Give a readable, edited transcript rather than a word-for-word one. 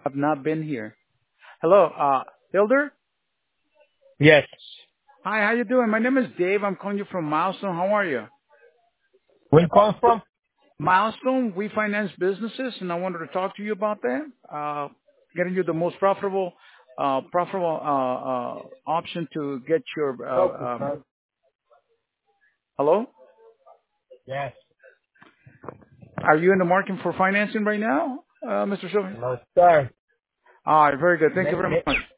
I've not been here. Hello, Hilder. Yes. Hi, how you doing? My name is Dave. I'm calling you from Milestone. How are you? Where you calling from? Milestone, we finance businesses, and I wanted to talk to you about that. Getting you the most profitable option to get your. Focus, man. Hello. Yes. Are you in the market for financing right now, Mr. Sylvan? No, sir. All right, very good. Thank you May, very may, much.